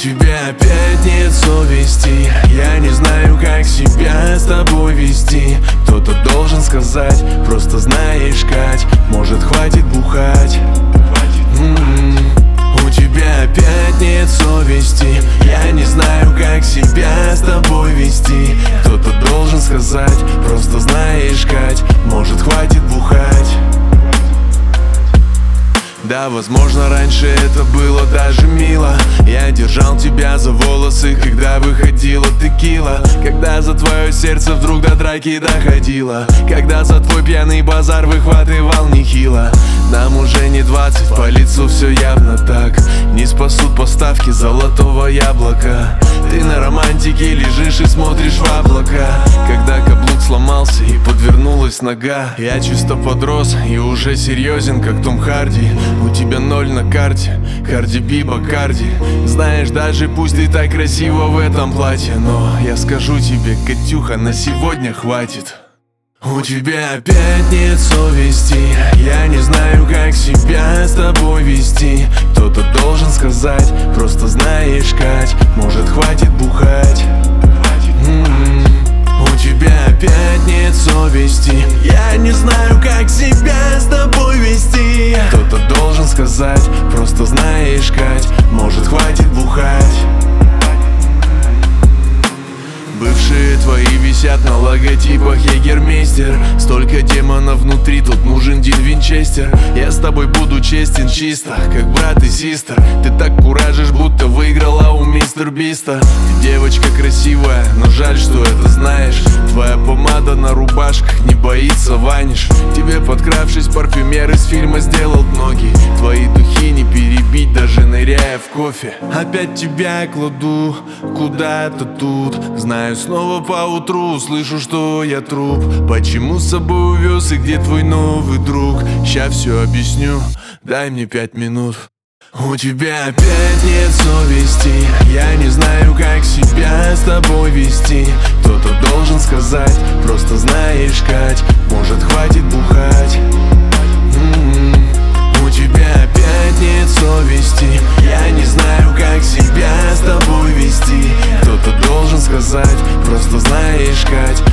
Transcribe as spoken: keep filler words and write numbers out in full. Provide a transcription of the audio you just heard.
тебя опять нет совести. Я не знаю, как себя с тобой вести. Кто-то должен сказать, просто знаешь, Кать, может, хватит бухать. М-м-м. У тебя опять нет совести. Я не знаю, как себя с тобой вести. Кто-то должен сказать, просто знаешь, Кать, может, хватит бухать. Да, возможно, раньше это было даже мило. Я держал тебя за волосы, когда выходила текила. Когда за твое сердце вдруг до драки доходило. Когда за твой пьяный базар выхватывал нехило. Нам уже не двадцать, по лицу все явно так. Не спасут поставки золотого яблока. Ты на романтике лежишь и смотришь в облака. Когда каблук сломался и подвернулась нога. Я чисто подрос и уже серьезен, как Том Харди. У тебя ноль на карте, Карди Би, Бакарди. Знаешь, даже пусть ты так красива в этом платье, но я скажу тебе, Катюха, на сегодня хватит. У тебя опять нет совести. Я не знаю, как себя с тобой вести. Кто-то должен сказать, просто знаешь, Кать, может, хватит бухать. М-м-м. У тебя опять нет совести. Я не знаю, как себя с тобой вести. Кто-то должен сказать, просто знаешь, Кать, может, хватит бухать. Бывшие твои висят на логотипах Егермейстер. Столько демонов внутри, тут нужен Дин Винчестер. Я с тобой буду честен чисто, как брат и сестра. Ты так куражишь, будто выиграла у мистер Биста. Ты девочка красивая, но жаль, что это знаешь. Твоя помада на рубашках не боится ваниш. Тебе, подкравшись, парфюмер из фильма сделал ноги. Твои духи не перебить, даже ныряя в кофе. Опять тебя кладу куда-то тут. Знаю, снова поутру слышу, что я труп. Почему с собой увез и где твой новый друг? Ща все объясню, дай мне пять минут. У тебя опять нет совести. Я не знаю, как себя с тобой вести. Кто-то должен сказать, просто знаешь, Кать, может, хватит бухать. М-м-м. У тебя опять нет совести. Я не знаю, как себя с тобой вести. Кто-то должен сказать, просто знаешь, Кать,